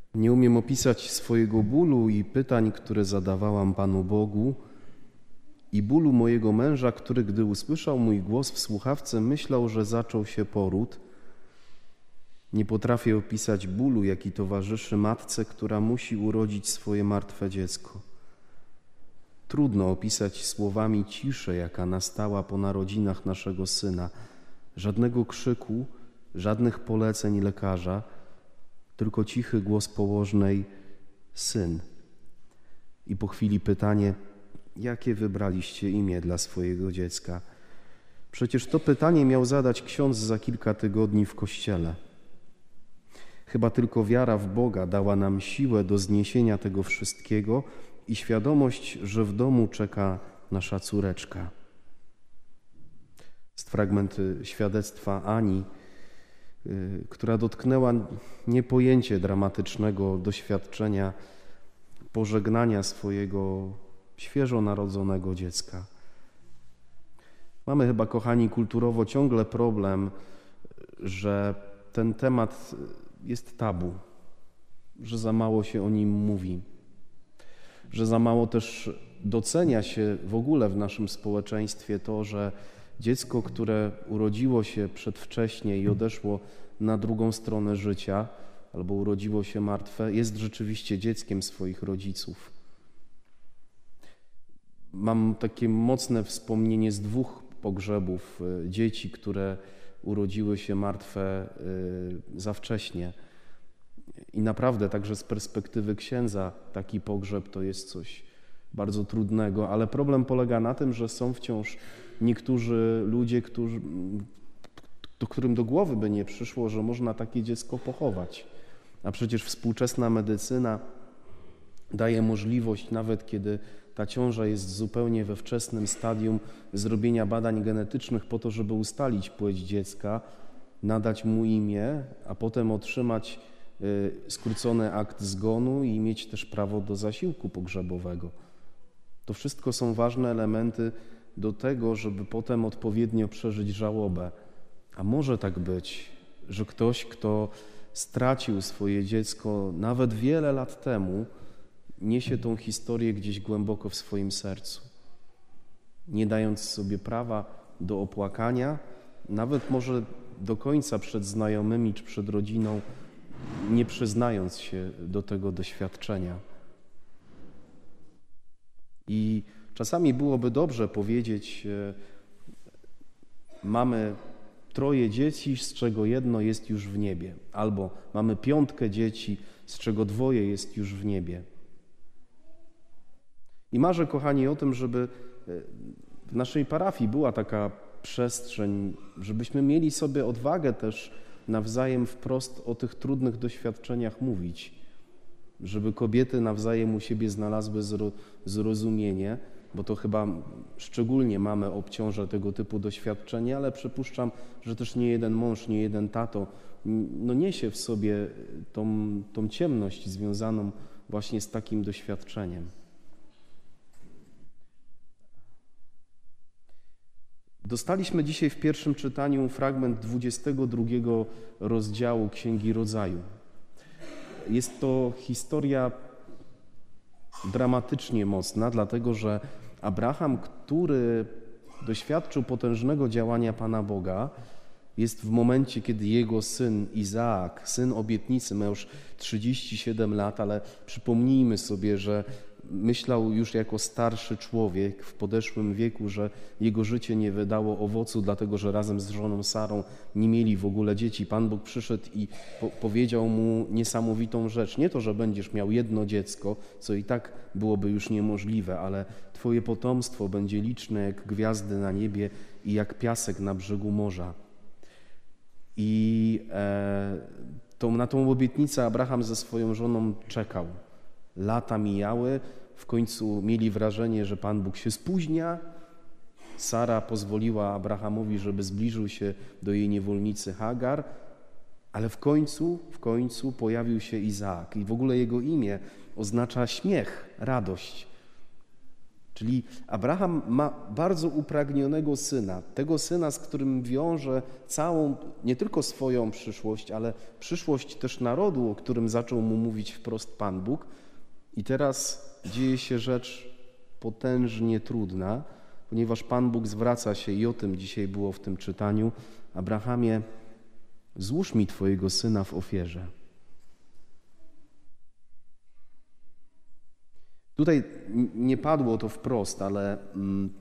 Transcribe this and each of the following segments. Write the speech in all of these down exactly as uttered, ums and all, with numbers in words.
Nie umiem opisać swojego bólu i pytań, które zadawałam Panu Bogu, i bólu mojego męża, który, gdy usłyszał mój głos w słuchawce, myślał, że zaczął się poród. Nie potrafię opisać bólu, jaki towarzyszy matce, która musi urodzić swoje martwe dziecko. Trudno opisać słowami ciszę, jaka nastała po narodzinach naszego syna. Żadnego krzyku, żadnych poleceń lekarza, tylko cichy głos położnej: syn. I po chwili pytanie: jakie wybraliście imię dla swojego dziecka? Przecież to pytanie miał zadać ksiądz za kilka tygodni w kościele. Chyba tylko wiara w Boga dała nam siłę do zniesienia tego wszystkiego i świadomość, że w domu czeka nasza córeczka. Jest fragment świadectwa Ani, yy, która dotknęła niepojęcie dramatycznego doświadczenia pożegnania swojego świeżo narodzonego dziecka. Mamy chyba, kochani, kulturowo ciągle problem, że ten temat jest tabu, że za mało się o nim mówi, że za mało też docenia się w ogóle w naszym społeczeństwie to, że dziecko, które urodziło się przedwcześnie i odeszło na drugą stronę życia, albo urodziło się martwe, jest rzeczywiście dzieckiem swoich rodziców. Mam takie mocne wspomnienie z dwóch pogrzebów dzieci, które urodziły się martwe za wcześnie. I naprawdę także z perspektywy księdza taki pogrzeb to jest coś bardzo trudnego, ale problem polega na tym, że są wciąż niektórzy ludzie, którzy, do którym do głowy by nie przyszło, że można takie dziecko pochować. A przecież współczesna medycyna daje możliwość, nawet kiedy ta ciąża jest zupełnie we wczesnym stadium, zrobienia badań genetycznych po to, żeby ustalić płeć dziecka, nadać mu imię, a potem otrzymać skrócony akt zgonu i mieć też prawo do zasiłku pogrzebowego. To wszystko są ważne elementy do tego, żeby potem odpowiednio przeżyć żałobę. A może tak być, że ktoś, kto stracił swoje dziecko nawet wiele lat temu, niesie tą historię gdzieś głęboko w swoim sercu, nie dając sobie prawa do opłakania, nawet może do końca przed znajomymi czy przed rodziną, nie przyznając się do tego doświadczenia. I czasami byłoby dobrze powiedzieć: mamy troje dzieci, z czego jedno jest już w niebie, albo mamy piątkę dzieci, z czego dwoje jest już w niebie. I marzę, kochani, o tym, żeby w naszej parafii była taka przestrzeń, żebyśmy mieli sobie odwagę też nawzajem wprost o tych trudnych doświadczeniach mówić, żeby kobiety nawzajem u siebie znalazły zrozumienie, bo to chyba szczególnie mamy obciąża tego typu doświadczenia, ale przypuszczam, że też nie jeden mąż, nie jeden tato no niesie w sobie tą, tą ciemność związaną właśnie z takim doświadczeniem. Dostaliśmy dzisiaj w pierwszym czytaniu fragment dwudziestego drugiego rozdziału Księgi Rodzaju. Jest to historia dramatycznie mocna, dlatego że Abraham, który doświadczył potężnego działania Pana Boga, jest w momencie, kiedy jego syn Izaak, syn obietnicy, ma już trzydzieści siedem lat, ale przypomnijmy sobie, że myślał już jako starszy człowiek w podeszłym wieku, że jego życie nie wydało owocu, dlatego że razem z żoną Sarą nie mieli w ogóle dzieci. Pan Bóg przyszedł i po- powiedział mu niesamowitą rzecz. Nie to, że będziesz miał jedno dziecko, co i tak byłoby już niemożliwe, ale twoje potomstwo będzie liczne jak gwiazdy na niebie i jak piasek na brzegu morza. I e, tą, na tą obietnicę Abraham ze swoją żoną czekał. Lata mijały, w końcu mieli wrażenie, że Pan Bóg się spóźnia. Sara pozwoliła Abrahamowi, żeby zbliżył się do jej niewolnicy Hagar, ale w końcu, w końcu pojawił się Izaak i w ogóle jego imię oznacza śmiech, radość. Czyli Abraham ma bardzo upragnionego syna, tego syna, z którym wiąże całą, nie tylko swoją przyszłość, ale przyszłość też narodu, o którym zaczął mu mówić wprost Pan Bóg. I teraz dzieje się rzecz potężnie trudna, ponieważ Pan Bóg zwraca się, i o tym dzisiaj było w tym czytaniu: Abrahamie, złóż mi Twojego syna w ofierze. Tutaj nie padło to wprost, ale mm,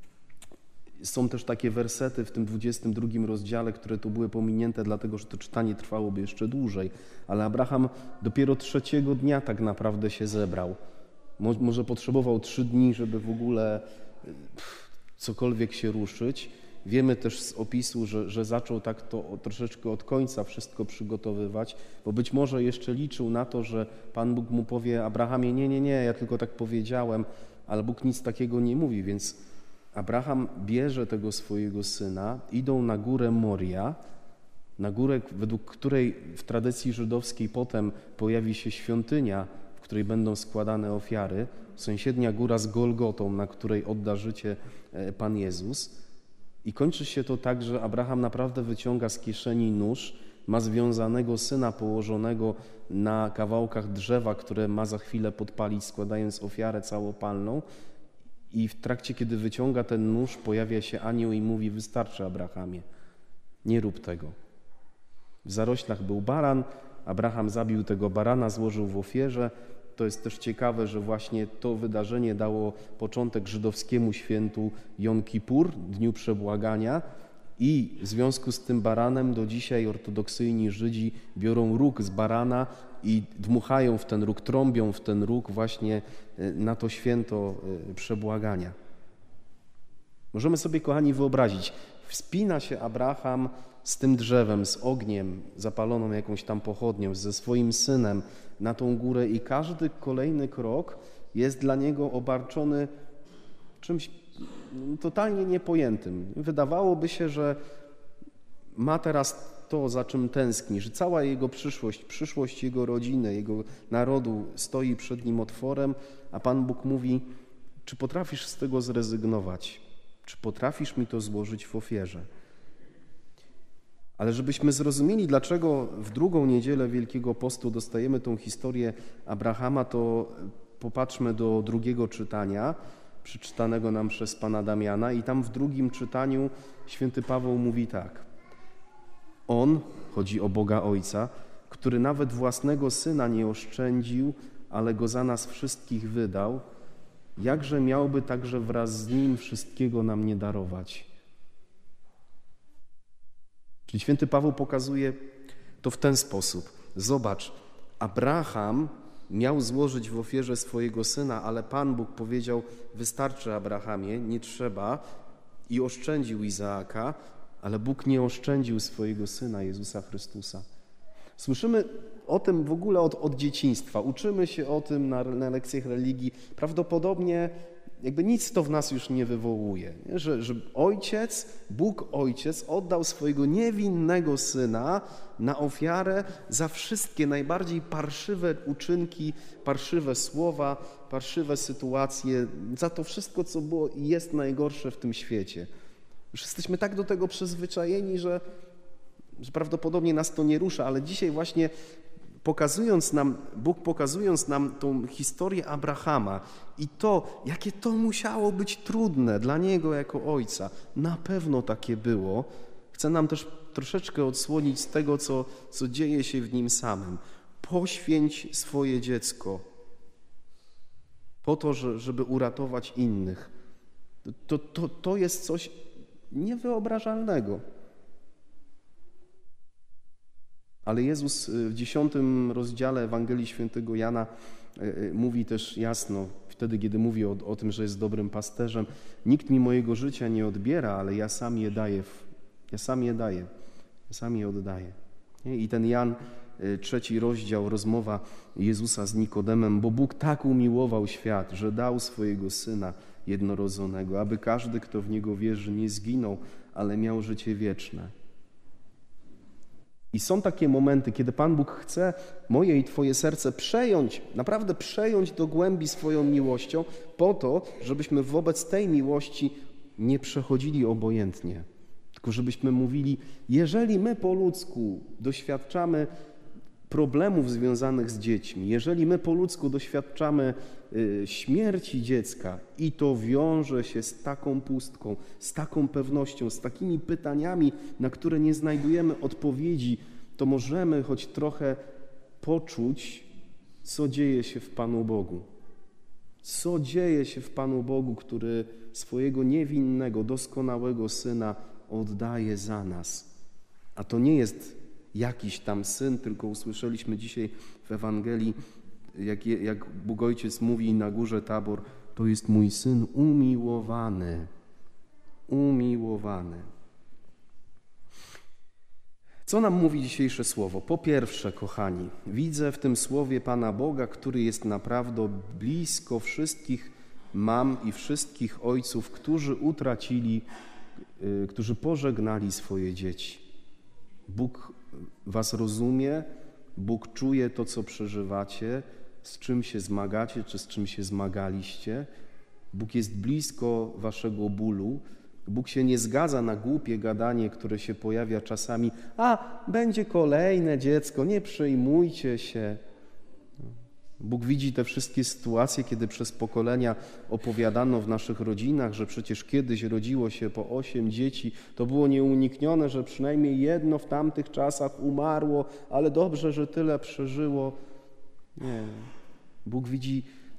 są też takie wersety w tym dwudziestym drugim rozdziale, które tu były pominięte, dlatego że to czytanie trwałoby jeszcze dłużej. Ale Abraham dopiero trzeciego dnia tak naprawdę się zebrał. Mo, może potrzebował trzy dni, żeby w ogóle pff, cokolwiek się ruszyć. Wiemy też z opisu, że, że zaczął tak to troszeczkę od końca wszystko przygotowywać, bo być może jeszcze liczył na to, że Pan Bóg mu powie: Abrahamie, nie, nie, nie, ja tylko tak powiedziałem, ale Bóg nic takiego nie mówi, więc Abraham bierze tego swojego syna, idą na górę Moria, na górę, według której w tradycji żydowskiej potem pojawi się świątynia, w której będą składane ofiary, sąsiednia góra z Golgotą, na której odda życie Pan Jezus. I kończy się to tak, że Abraham naprawdę wyciąga z kieszeni nóż, ma związanego syna położonego na kawałkach drzewa, które ma za chwilę podpalić, składając ofiarę całopalną. I w trakcie, kiedy wyciąga ten nóż, pojawia się anioł i mówi: wystarczy, Abrahamie, nie rób tego. W zaroślach był baran, Abraham zabił tego barana, złożył w ofierze. To jest też ciekawe, że właśnie to wydarzenie dało początek żydowskiemu świętu Jom Kippur, Dniu Przebłagania, i w związku z tym baranem do dzisiaj ortodoksyjni Żydzi biorą róg z barana i dmuchają w ten róg, trąbią w ten róg właśnie na to święto przebłagania. Możemy sobie, kochani, wyobrazić, wspina się Abraham z tym drzewem, z ogniem, zapaloną jakąś tam pochodnią, ze swoim synem na tą górę i każdy kolejny krok jest dla niego obarczony czymś totalnie niepojętym. Wydawałoby się, że ma teraz to, za czym tęskni, że cała jego przyszłość, przyszłość jego rodziny, jego narodu stoi przed nim otworem, a Pan Bóg mówi: czy potrafisz z tego zrezygnować? Czy potrafisz mi to złożyć w ofierze? Ale żebyśmy zrozumieli, dlaczego w drugą niedzielę Wielkiego Postu dostajemy tą historię Abrahama, to popatrzmy do drugiego czytania, przeczytanego nam przez pana Damiana, i tam w drugim czytaniu święty Paweł mówi tak: On, chodzi o Boga Ojca, który nawet własnego Syna nie oszczędził, ale Go za nas wszystkich wydał, jakże miałby także wraz z Nim wszystkiego nam nie darować? Czyli święty Paweł pokazuje to w ten sposób. Zobacz, Abraham miał złożyć w ofierze swojego syna, ale Pan Bóg powiedział: wystarczy, Abrahamie, nie trzeba, i oszczędził Izaaka, ale Bóg nie oszczędził swojego syna, Jezusa Chrystusa. Słyszymy o tym w ogóle od, od dzieciństwa, uczymy się o tym na, na lekcjach religii. Prawdopodobnie jakby nic to w nas już nie wywołuje, nie? Że, że Ojciec, Bóg Ojciec oddał swojego niewinnego Syna na ofiarę za wszystkie najbardziej parszywe uczynki, parszywe słowa, parszywe sytuacje, za to wszystko, co było i jest najgorsze w tym świecie. Już jesteśmy tak do tego przyzwyczajeni, że, że prawdopodobnie nas to nie rusza, ale dzisiaj właśnie pokazując nam, Bóg pokazując nam tą historię Abrahama i to, jakie to musiało być trudne dla Niego jako Ojca, na pewno takie było, chce nam też troszeczkę odsłonić z tego, co, co dzieje się w Nim samym. Poświęć swoje dziecko po to, że, żeby uratować innych. To, to, to jest coś niewyobrażalnego. Ale Jezus w dziesiątym rozdziale Ewangelii Świętego Jana mówi też jasno, wtedy kiedy mówi o, o tym, że jest dobrym pasterzem: nikt mi mojego życia nie odbiera, ale ja sam je daję, ja sam je daję, ja sam je oddaję. I ten Jan, trzeci rozdział, rozmowa Jezusa z Nikodemem: bo Bóg tak umiłował świat, że dał swojego Syna jednorodzonego, aby każdy, kto w Niego wierzy, nie zginął, ale miał życie wieczne. I są takie momenty, kiedy Pan Bóg chce moje i Twoje serce przejąć, naprawdę przejąć do głębi swoją miłością, po to, żebyśmy wobec tej miłości nie przechodzili obojętnie, tylko żebyśmy mówili, jeżeli my po ludzku doświadczamy problemów związanych z dziećmi, jeżeli my po ludzku doświadczamy y, śmierci dziecka i to wiąże się z taką pustką, z taką pewnością, z takimi pytaniami, na które nie znajdujemy odpowiedzi, to możemy choć trochę poczuć, co dzieje się w Panu Bogu. Co dzieje się w Panu Bogu, który swojego niewinnego, doskonałego Syna oddaje za nas. A to nie jest jakiś tam syn, tylko usłyszeliśmy dzisiaj w Ewangelii, jak, jak Bóg Ojciec mówi na górze Tabor, to jest mój Syn umiłowany. Umiłowany. Co nam mówi dzisiejsze słowo? Po pierwsze, kochani, widzę w tym słowie Pana Boga, który jest naprawdę blisko wszystkich mam i wszystkich ojców, którzy utracili, yy, którzy pożegnali swoje dzieci. Bóg was rozumie, Bóg czuje to, co przeżywacie, z czym się zmagacie, czy z czym się zmagaliście. Bóg jest blisko waszego bólu. Bóg się nie zgadza na głupie gadanie, które się pojawia czasami. A, będzie kolejne dziecko, nie przejmujcie się. Bóg widzi te wszystkie sytuacje, kiedy przez pokolenia opowiadano w naszych rodzinach, że przecież kiedyś rodziło się po osiem dzieci. To było nieuniknione, że przynajmniej jedno w tamtych czasach umarło, ale dobrze, że tyle przeżyło. Nie. Bóg widzi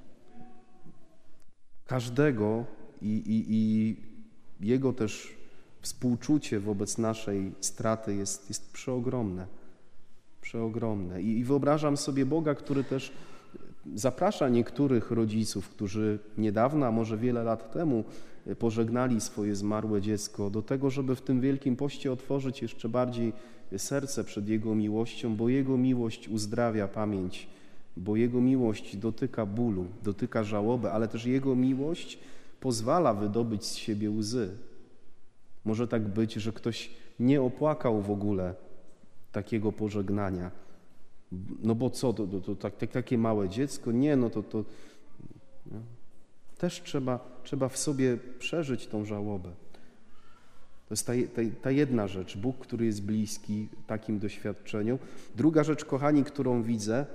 każdego i, i, i Jego też współczucie wobec naszej straty jest, jest przeogromne. Przeogromne. I, I wyobrażam sobie Boga, który też zaprasza niektórych rodziców, którzy niedawno, a może wiele lat temu pożegnali swoje zmarłe dziecko, do tego, żeby w tym Wielkim Poście otworzyć jeszcze bardziej serce przed Jego miłością, bo Jego miłość uzdrawia pamięć, bo Jego miłość dotyka bólu, dotyka żałoby, ale też Jego miłość pozwala wydobyć z siebie łzy. Może tak być, że ktoś nie opłakał w ogóle takiego pożegnania. No bo co, to, to, to tak, tak, takie małe dziecko? Nie, no to... to no. Też trzeba, trzeba w sobie przeżyć tą żałobę. To jest ta, ta, ta jedna rzecz, Bóg, który jest bliski takim doświadczeniom. Druga rzecz, kochani, którą widzę,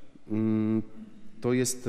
to jest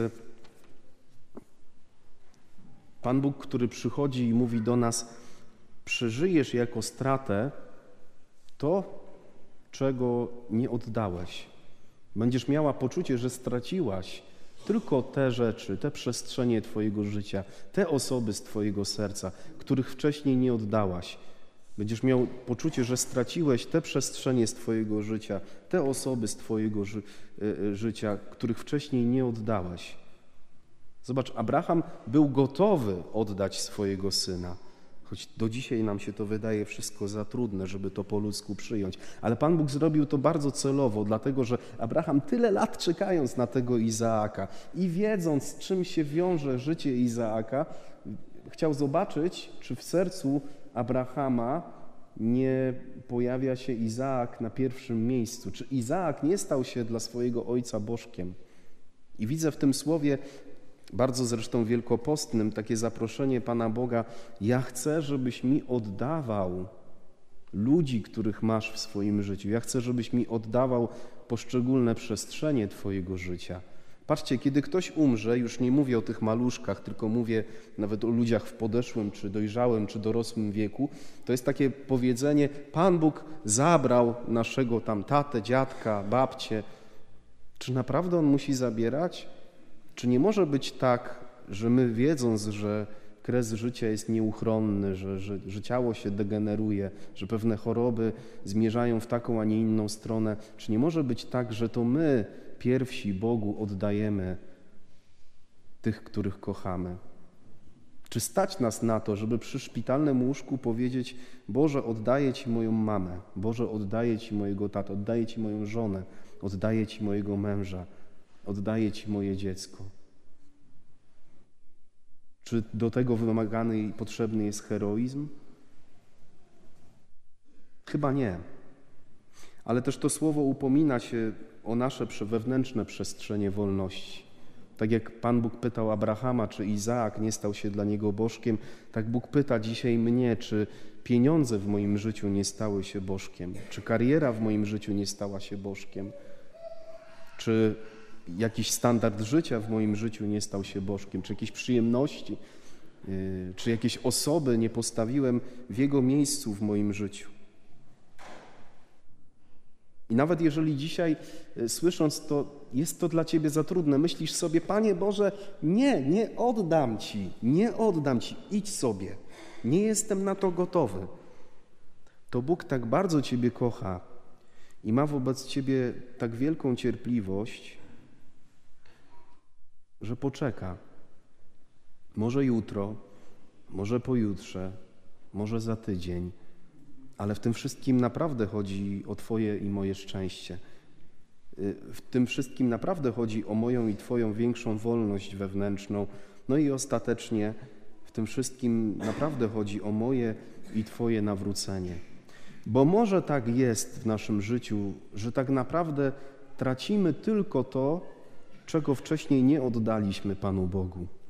Pan Bóg, który przychodzi i mówi do nas: przeżyjesz jako stratę to, czego nie oddałeś. Będziesz miała poczucie, że straciłaś tylko te rzeczy, te przestrzenie Twojego życia, te osoby z Twojego serca, których wcześniej nie oddałaś. Będziesz miał poczucie, że straciłeś te przestrzenie z Twojego życia, te osoby z Twojego ży życia, których wcześniej nie oddałeś. Zobacz, Abraham był gotowy oddać swojego syna, choć do dzisiaj nam się to wydaje wszystko za trudne, żeby to po ludzku przyjąć. Ale Pan Bóg zrobił to bardzo celowo, dlatego że Abraham tyle lat czekając na tego Izaaka i wiedząc, czym się wiąże życie Izaaka, chciał zobaczyć, czy w sercu Abrahama nie pojawia się Izaak na pierwszym miejscu, czy Izaak nie stał się dla swojego ojca bożkiem. I widzę w tym słowie, bardzo zresztą wielkopostnym, takie zaproszenie Pana Boga: ja chcę, żebyś mi oddawał ludzi, których masz w swoim życiu. Ja chcę, żebyś mi oddawał poszczególne przestrzenie Twojego życia. Patrzcie, kiedy ktoś umrze, już nie mówię o tych maluszkach, tylko mówię nawet o ludziach w podeszłym, czy dojrzałym, czy dorosłym wieku, to jest takie powiedzenie: Pan Bóg zabrał naszego tam tatę, dziadka, babcię. Czy naprawdę On musi zabierać? Czy nie może być tak, że my, wiedząc, że kres życia jest nieuchronny, że, że, że ciało się degeneruje, że pewne choroby zmierzają w taką, a nie inną stronę, czy nie może być tak, że to my pierwsi Bogu oddajemy tych, których kochamy? Czy stać nas na to, żeby przy szpitalnym łóżku powiedzieć: Boże, oddaję Ci moją mamę, Boże, oddaję Ci mojego tatę, oddaję Ci moją żonę, oddaję Ci mojego męża, oddaję Ci moje dziecko? Czy do tego wymagany i potrzebny jest heroizm? Chyba nie. Ale też to słowo upomina się o nasze wewnętrzne przestrzenie wolności. Tak jak Pan Bóg pytał Abrahama, czy Izaak nie stał się dla niego bożkiem, tak Bóg pyta dzisiaj mnie, czy pieniądze w moim życiu nie stały się bożkiem, czy kariera w moim życiu nie stała się bożkiem, czy jakiś standard życia w moim życiu nie stał się bożkiem, czy jakieś przyjemności, yy, czy jakieś osoby nie postawiłem w Jego miejscu w moim życiu. I nawet jeżeli dzisiaj, słysząc to, jest to dla Ciebie za trudne, myślisz sobie, Panie Boże, nie, nie oddam Ci, nie oddam Ci, idź sobie, nie jestem na to gotowy. To Bóg tak bardzo Ciebie kocha i ma wobec Ciebie tak wielką cierpliwość, że poczeka. Może jutro, może pojutrze, może za tydzień, ale w tym wszystkim naprawdę chodzi o Twoje i moje szczęście. W tym wszystkim naprawdę chodzi o moją i Twoją większą wolność wewnętrzną. No i ostatecznie w tym wszystkim naprawdę chodzi o moje i Twoje nawrócenie. Bo może tak jest w naszym życiu, że tak naprawdę tracimy tylko to, czego wcześniej nie oddaliśmy Panu Bogu.